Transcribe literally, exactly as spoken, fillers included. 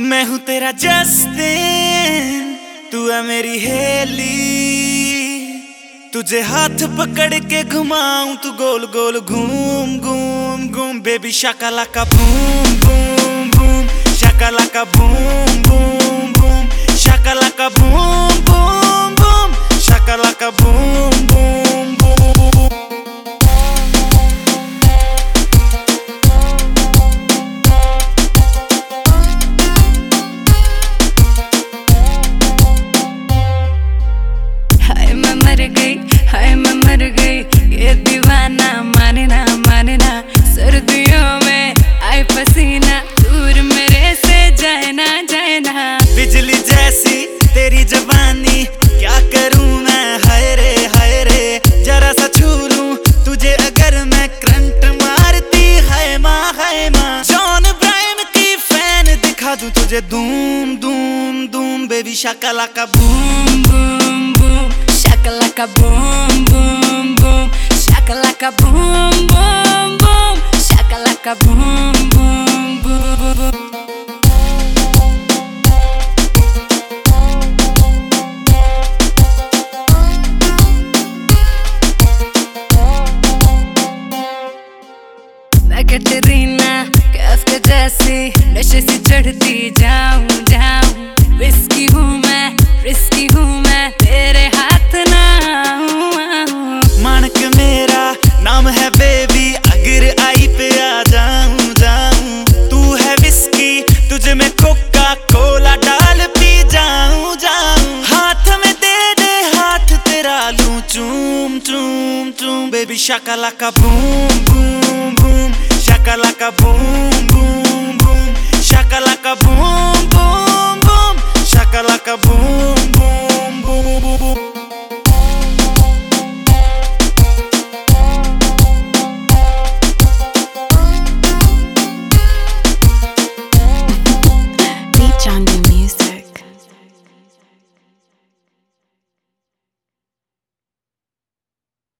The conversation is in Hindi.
मैं हूँ तेरा जस्टिन, तू है मेरी हेली। तुझे हाथ पकड़ के घुमाऊं, तू गोल गोल घूम घूम घूम। Baby shakalaka boom boom boom, shakalaka boom boom boom, shakalaka boom boom boom, shakalaka boom boom boom. मर गई, हाय मैं मर गई, ये दीवाना माने ना माने ना। सर्दियों में आए पसीना, दूर मेरे से जाए ना जाए ना। बिजली जैसी तेरी जवानी, क्या करूं मैं, हाय रे हाय रे। जरा सा छू लूं तुझे अगर मैं, करंट मारती है माँ है माँ। जॉन ब्रायन की फैन दिखा दूं तुझे, धूम धूम धूम। Baby shakalaka boom boom boom, shakalaka boom boom boom, shakalaka boom boom boom, shakalaka boom boom boom. मैं कैटरीना कैफ के जैसी नशे से चढ़ती जाऊं जाऊं। विस्की हूँ मैं, रिस्की हूँ मैं, तेरे हाथ ना आऊं। मानक मेरा नाम है बेबी, अगर आई पे आ जाऊं जाऊं। तू है विस्की, तुझे मैं कोका कोला डाल पी जाऊं जाऊं। हाथ में दे दे हाथ तेरा लूं, चूम चूम चूम। Baby shakalaka boom boom boom, shakalaka boom boom boom, shakalaka boom boom boom, shakalaka boom.